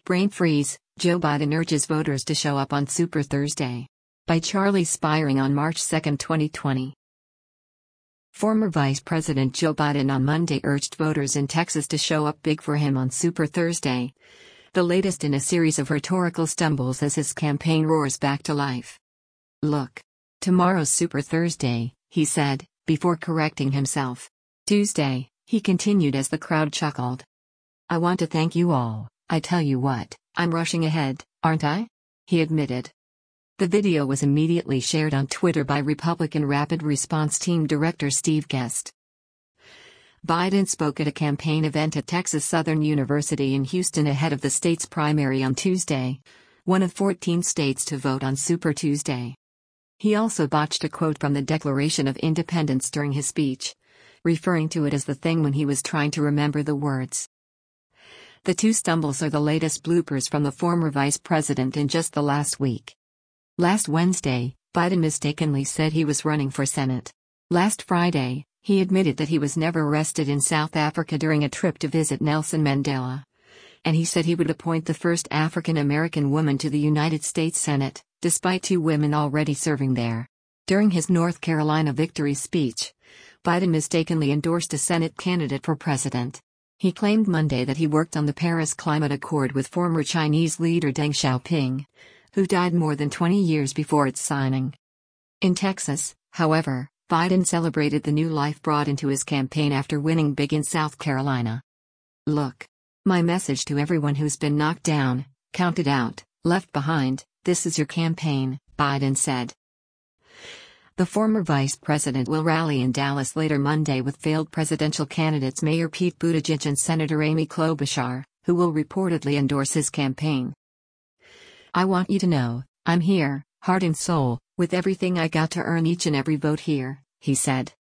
Brain Freeze, Joe Biden urges voters to show up on Super Thursday. By Charlie Spiring on March 2, 2020. Former Vice President Joe Biden on Monday urged voters in Texas to show up big for him on Super Thursday, the latest in a series of rhetorical stumbles as his campaign roars back to life. "Look. Tomorrow's Super Thursday," he said, before correcting himself. Tuesday, he continued as the crowd chuckled. "I want to thank you all. I tell you what, I'm rushing ahead, aren't I?" he admitted. The video was immediately shared on Twitter by Republican Rapid Response Team Director Steve Guest. Biden spoke at a campaign event at Texas Southern University in Houston ahead of the state's primary on Tuesday, one of 14 states to vote on Super Tuesday. He also botched a quote from the Declaration of Independence during his speech, referring to it as the thing when he was trying to remember the words. The two stumbles are the latest bloopers from the former vice president in just the last week. Last Wednesday, Biden mistakenly said he was running for Senate. Last Friday, he admitted that he was never arrested in South Africa during a trip to visit Nelson Mandela. And he said he would appoint the first African American woman to the United States Senate, despite two women already serving there. During his North Carolina victory speech, Biden mistakenly endorsed a Senate candidate for president. He claimed Monday that he worked on the Paris Climate Accord with former Chinese leader Deng Xiaoping, who died more than 20 years before its signing. In Texas, however, Biden celebrated the new life brought into his campaign after winning big in South Carolina. "Look. My message to everyone who's been knocked down, counted out, left behind, this is your campaign," Biden said. The former vice president will rally in Dallas later Monday with failed presidential candidates Mayor Pete Buttigieg and Senator Amy Klobuchar, who will reportedly endorse his campaign. "I want you to know, I'm here, heart and soul, with everything I got to earn each and every vote here," he said.